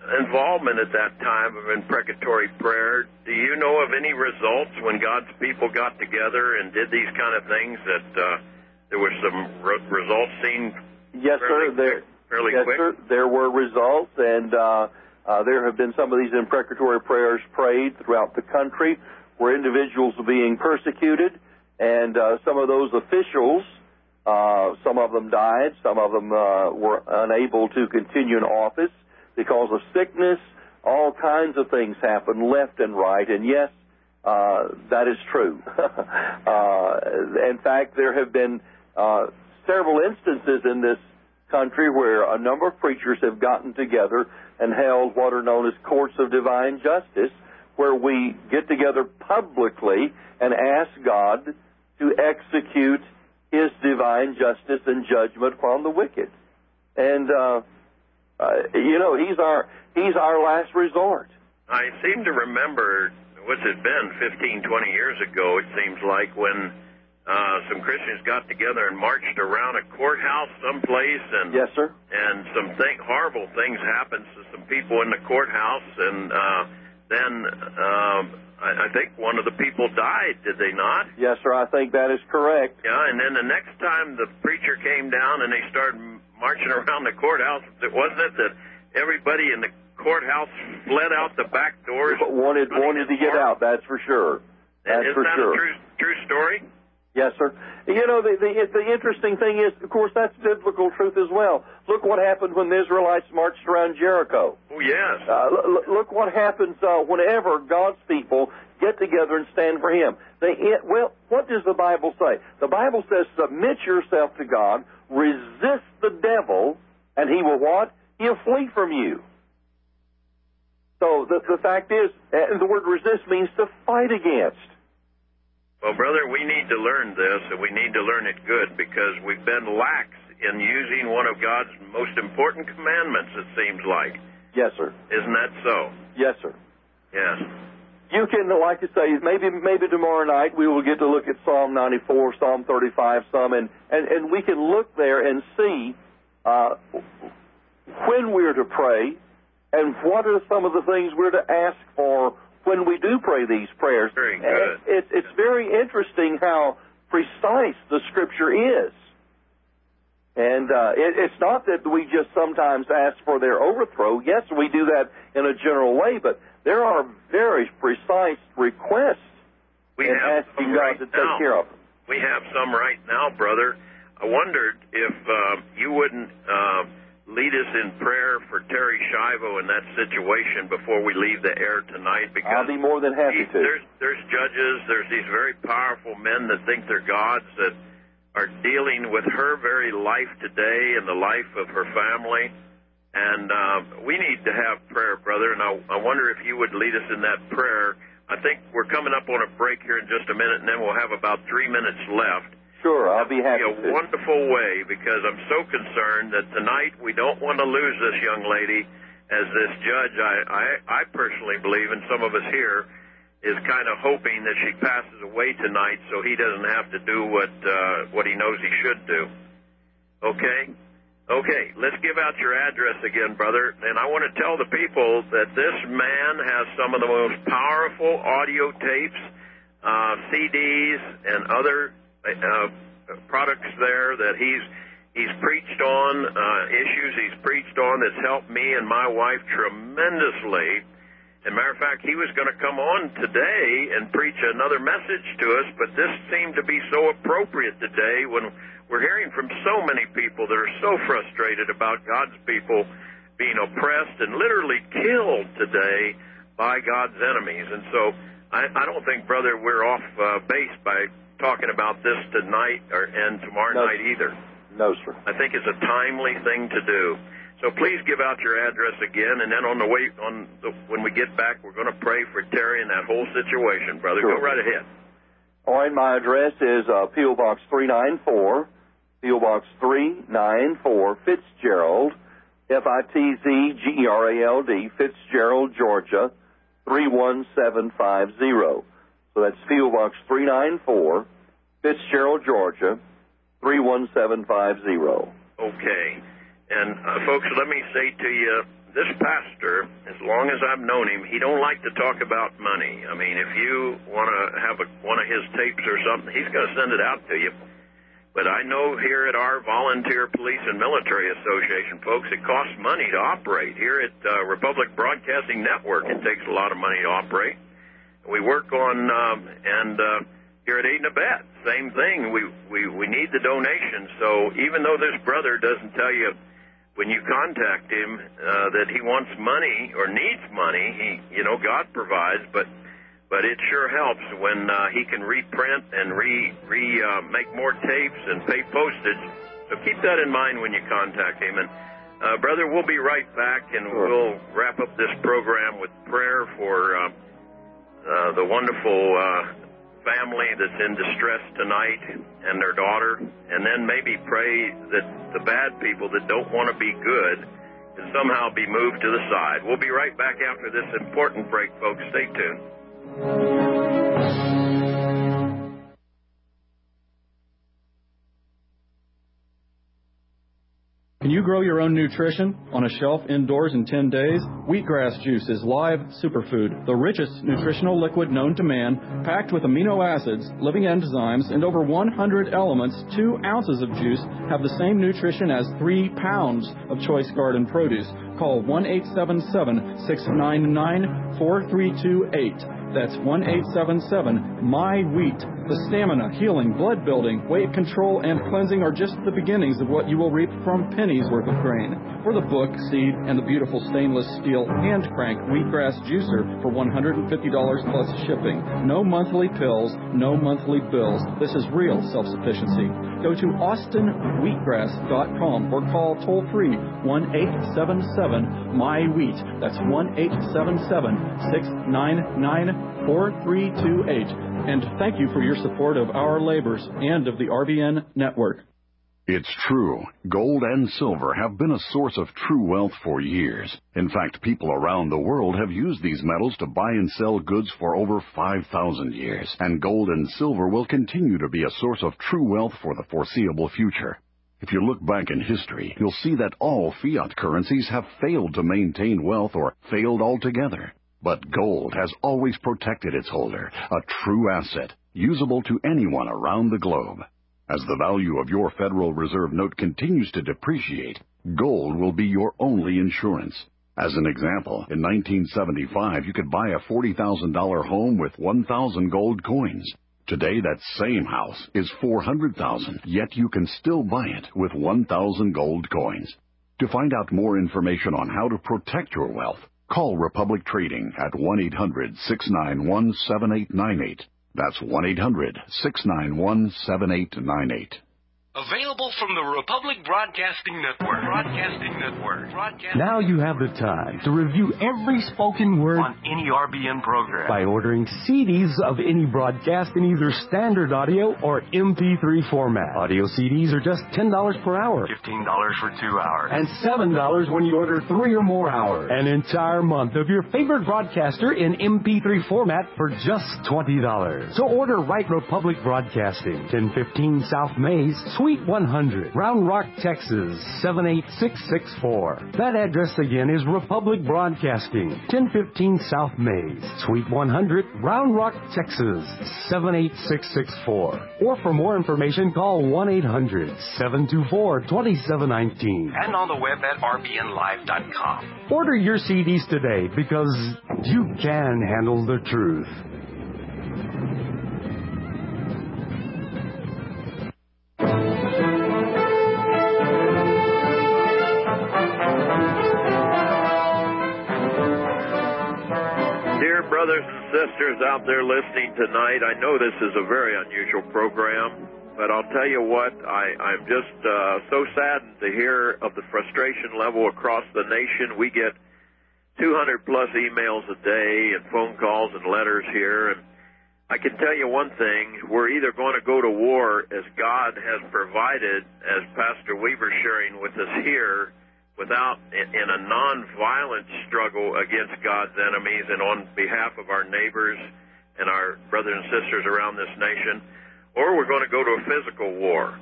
involvement at that time of imprecatory prayer. Do you know of any results when God's people got together and did these kind of things that uh, there were some re- results seen? Yes, fairly, sir. There, fairly yes, quick? sir. There were results, and uh, uh, there have been some of these imprecatory prayers prayed throughout the country where individuals are being persecuted, and uh, some of those officials, uh, some of them died, some of them uh, were unable to continue in office because of sickness. All kinds of things happen left and right, and yes, uh, that is true. uh, in fact, there have been uh, several instances in this country where a number of preachers have gotten together and held what are known as courts of divine justice, where we get together publicly and ask God to execute His divine justice and judgment upon the wicked. And, uh, uh, you know, He's our He's our last resort. I seem to remember, what's it been, fifteen, twenty years ago, it seems like, when uh, some Christians got together and marched around a courthouse someplace, and yes, sir, and some th- horrible things happened to some people in the courthouse, and uh, then um, I, I think one of the people died, did they not? Yes, sir, I think that is correct. Yeah, and then the next time the preacher came down and they started marching around the courthouse, wasn't it that everybody in the courthouse fled out the back doors? Wanted wanted to get out, that's for sure. That's Isn't for that sure. a true, true story? Yes, sir. You know, the, the the interesting thing is, of course, that's biblical truth as well. Look what happened when the Israelites marched around Jericho. Oh, yes. Uh, l- look what happens uh, whenever God's people get together and stand for Him. They, it, well, what does the Bible say? The Bible says, submit yourself to God, resist the devil, and he will what? He'll flee from you. So the, the fact is, and the word resist means to fight against. Well, brother, we need to learn this, and we need to learn it good, because we've been lax in using one of God's most important commandments, it seems like. Yes, sir. Isn't that so? Yes, sir. Yes. You can, like I say, maybe maybe tomorrow night we will get to look at Psalm ninety-four, Psalm thirty-five, some, and, and, and we can look there and see uh, when we're to pray and what are some of the things we're to ask for when we do pray these prayers. Very good. It, it's very interesting how precise the Scripture is. And uh, it, it's not that we just sometimes ask for their overthrow. Yes, we do that in a general way, but there are very precise requests we in have asking some God right to take now. care of them. We have some right now, brother. I wondered if uh, you wouldn't uh, lead us in prayer for Terry Schiavo in that situation before we leave the air tonight, because I'll be more than happy he, to. There's, there's judges, there's these very powerful men that think they're gods that are dealing with her very life today and the life of her family. And uh, we need to have prayer, brother, and I, I wonder if you would lead us in that prayer. I think we're coming up on a break here in just a minute, and then we'll have about three minutes left. Sure, I'll be happy to. to. Be a wonderful way, because I'm so concerned that tonight we don't want to lose this young lady as this judge, I, I, I personally believe, and some of us here, is kind of hoping that she passes away tonight so he doesn't have to do what uh, what he knows he should do. Okay? Okay, let's give out your address again, brother. And I want to tell the people that this man has some of the most powerful audio tapes, uh, C Ds, and other uh, products there that he's he's preached on, uh, issues he's preached on that's helped me and my wife tremendously. As a matter of fact, he was going to come on today and preach another message to us, but this seemed to be so appropriate today when we're hearing from so many people that are so frustrated about God's people being oppressed and literally killed today by God's enemies. And so I, I don't think, brother, we're off uh, base by talking about this tonight or and tomorrow no, night either. No, sir. I think it's a timely thing to do. So please give out your address again, and then on the way, on the, when we get back, we're going to pray for Terry and that whole situation, brother. Sure. Go right ahead. All right, my address is uh, P O. Box three ninety-four, P O. Box three ninety-four, Fitzgerald, F I T Z G E R A L D, Fitzgerald, Georgia, three one seven five zero. So that's P O. Box three ninety-four, Fitzgerald, Georgia, three one seven five zero. Okay. And, uh, folks, let me say to you this pastor, as long as I've known him, he don't like to talk about money. I mean, if you want to have a, one of his tapes or something, he's going to send it out to you. But I know here at our Volunteer Police and Military Association, folks, it costs money to operate. Here at uh, Republic Broadcasting Network, it takes a lot of money to operate. We work on, um, and uh, here at Aid and Abet, same thing. We, we, we need the donations. So even though this brother doesn't tell you when you contact him uh, that he wants money or needs money, he, you know, God provides, but But it sure helps when uh, he can reprint and re, re uh, make more tapes and pay postage. So keep that in mind when you contact him. And, uh, brother, we'll be right back, and sure. we'll wrap up this program with prayer for uh, uh, the wonderful uh, family that's in distress tonight and their daughter, and then maybe pray that the bad people that don't want to be good can somehow be moved to the side. We'll be right back after this important break, folks. Stay tuned. Can you grow your own nutrition on a shelf indoors in ten days? Wheatgrass juice is live superfood, the richest nutritional liquid known to man, packed with amino acids, living enzymes, and over one hundred elements. Two ounces of juice have the same nutrition as three pounds of choice garden produce. Call one eight seven seven, six nine nine, four three two eight. That's one eight seven seven, M Y wheat. The stamina, healing, blood building, weight control, and cleansing are just the beginnings of what you will reap from pennies worth of grain. For the book, seed, and the beautiful stainless steel hand crank wheatgrass juicer for one hundred fifty dollars plus shipping. No monthly pills, no monthly bills. This is real self-sufficiency. Go to austin wheatgrass dot com or call toll free one eight seven seven, M Y wheat. That's one eight seven seven, six nine nine, four three two eight. And thank you for your support of our labors and of the R B N network. It's true. Gold and silver have been a source of true wealth for years. In fact, people around the world have used these metals to buy and sell goods for over five thousand years. And gold and silver will continue to be a source of true wealth for the foreseeable future. If you look back in history, you'll see that all fiat currencies have failed to maintain wealth or failed altogether. But gold has always protected its holder, a true asset, usable to anyone around the globe. As the value of your Federal Reserve note continues to depreciate, gold will be your only insurance. As an example, in nineteen seventy-five, you could buy a forty thousand dollars home with one thousand gold coins. Today, that same house is four hundred thousand dollars, yet you can still buy it with one thousand gold coins. To find out more information on how to protect your wealth, call Republic Trading at one eight hundred, six nine one, seven eight nine eight. That's one eight hundred, six nine one, seven eight nine eight. Available from the Republic Broadcasting Network. Broadcasting Network. Broadcasting now you have the time to review every spoken word on any R B N program by ordering C Ds of any broadcast in either standard audio or M P three format. Audio C Ds are just ten dollars per hour. fifteen dollars for two hours. And seven dollars when you order three or more hours. An entire month of your favorite broadcaster in M P three format for just twenty dollars. So order right Republic Broadcasting, ten fifteen South Mays, Suite one hundred, Round Rock, Texas, seven eight six six four. That address again is Republic Broadcasting, ten fifteen South Mays, Suite one hundred, Round Rock, Texas, seven eight six six four. Or for more information, call one eight hundred, seven two four, two seven one nine. And on the web at r b n live dot com. Order your C Ds today because you can handle the truth. Brothers and sisters out there listening tonight, I know this is a very unusual program, but I'll tell you what, I, I'm just uh, so saddened to hear of the frustration level across the nation. We get two hundred plus emails a day and phone calls and letters here, and I can tell you one thing, we're either going to go to war as God has provided, as Pastor Weaver's sharing with us here, without, in a non-violent struggle against God's enemies and on behalf of our neighbors and our brothers and sisters around this nation, or we're going to go to a physical war.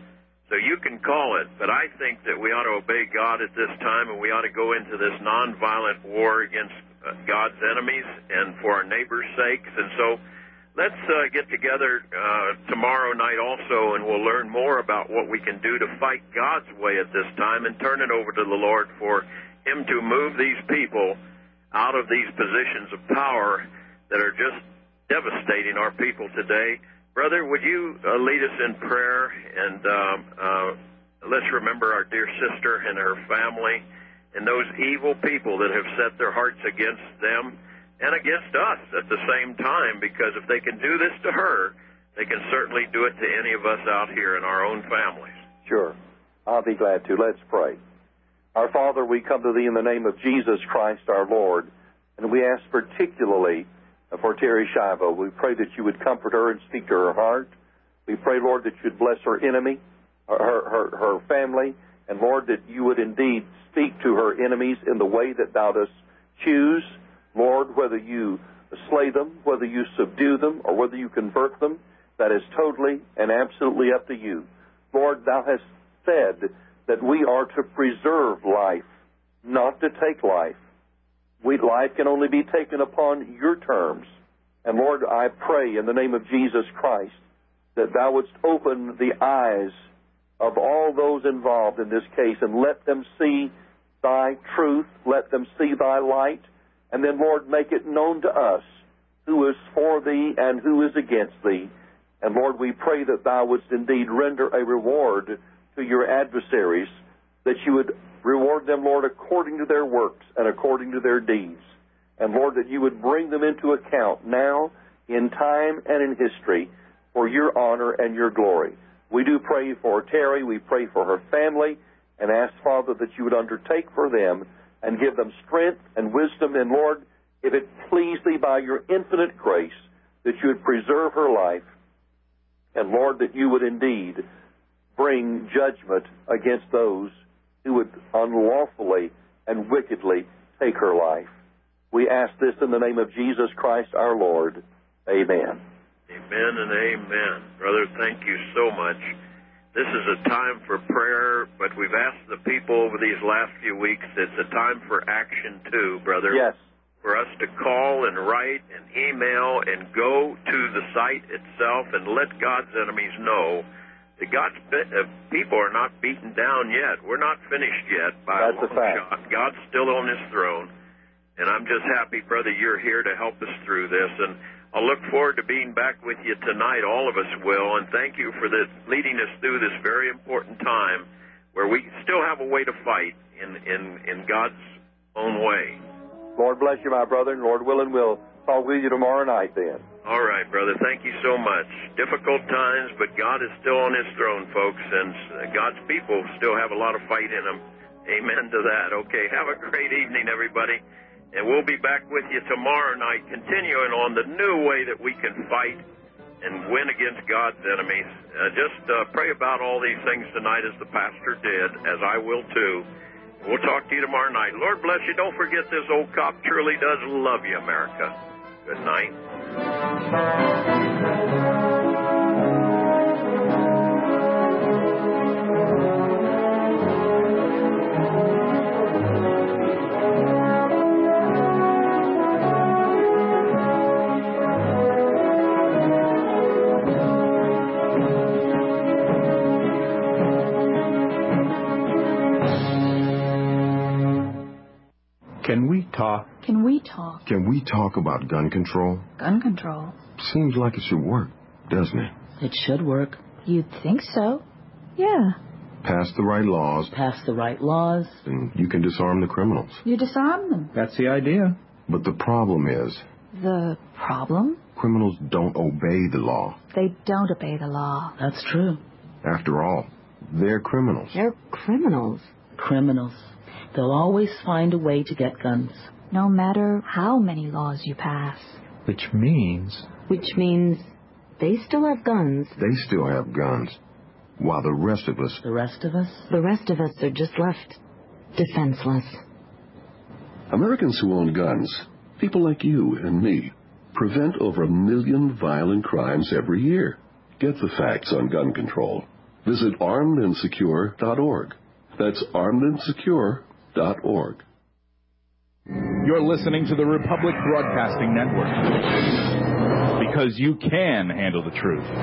So you can call it, but I think that we ought to obey God at this time, and we ought to go into this nonviolent war against uh, God's enemies and for our neighbors' sakes. And so let's uh, get together uh, tomorrow night also, and we'll learn more about what we can do to fight God's way at this time and turn it over to the Lord for Him to move these people out of these positions of power that are just devastating our people today. Brother, would you uh, lead us in prayer, and um, uh, let's remember our dear sister and her family and those evil people that have set their hearts against them and against us at the same time, because if they can do this to her, they can certainly do it to any of us out here in our own families. Sure. I'll be glad to. Let's pray. Our Father, we come to Thee in the name of Jesus Christ, our Lord, and we ask particularly for Terri Schiavo. We pray that you would comfort her and speak to her heart. We pray, Lord, that you'd bless her enemy, her, her, her family, and, Lord, that you would indeed speak to her enemies in the way that thou dost choose. Lord, whether you slay them, whether you subdue them, or whether you convert them, that is totally and absolutely up to you. Lord, thou hast said that we are to preserve life, not to take life. We, life can only be taken upon your terms. And Lord, I pray in the name of Jesus Christ that thou wouldst open the eyes of all those involved in this case and let them see thy truth, let them see thy light, and then, Lord, make it known to us who is for thee and who is against thee. And Lord, we pray that thou wouldst indeed render a reward to your adversaries, that you would reward them, Lord, according to their works and according to their deeds. And, Lord, that you would bring them into account now, in time and in history, for your honor and your glory. We do pray for Terri. We pray for her family and ask, Father, that you would undertake for them and give them strength and wisdom. And, Lord, if it please thee by your infinite grace, that you would preserve her life. And, Lord, that you would indeed bring judgment against those who would unlawfully and wickedly take her life. We ask this in the name of Jesus Christ our Lord. Amen. Amen and amen. Brother, thank you so much. This is a time for prayer, but we've asked the people over these last few weeks, it's a time for action too, brother. Yes. For us to call and write and email and go to the site itself and let God's enemies know that God's uh, people are not beaten down yet. We're not finished yet by That's a long a fact. shot. God's still on his throne. And I'm just happy, brother, you're here to help us through this. And I'll look forward to being back with you tonight. All of us will. And thank you for this, leading us through this very important time where we still have a way to fight in, in, in God's own way. Lord bless you, my brother, and Lord willing, we'll talk with you tomorrow night then. All right, brother. Thank you so much. Difficult times, but God is still on his throne, folks, and God's people still have a lot of fight in them. Amen to that. Okay, have a great evening, everybody. And we'll be back with you tomorrow night, continuing on the new way that we can fight and win against God's enemies. Uh, just uh, pray about all these things tonight as the pastor did, as I will too. We'll talk to you tomorrow night. Lord bless you. Don't forget this old cop truly does love you, America. Good night. Can we talk? Can we talk? Can we talk about gun control? Gun control? Seems like it should work, doesn't it? It should work. You'd think so. Yeah. Pass the right laws. Pass the right laws. And you can disarm the criminals. You disarm them. That's the idea. But the problem is... The problem? Criminals don't obey the law. They don't obey the law. That's true. After all, they're criminals. They're criminals. Criminals. They'll always find a way to get guns. No matter how many laws you pass. Which means... Which means they still have guns. They still have guns. While the rest of us... The rest of us? The rest of us are just left defenseless. Americans who own guns, people like you and me, prevent over a million violent crimes every year. Get the facts on gun control. Visit armed and secure dot org. That's armed and secure dot org. You're listening to the Republic Broadcasting Network. Because you can handle the truth.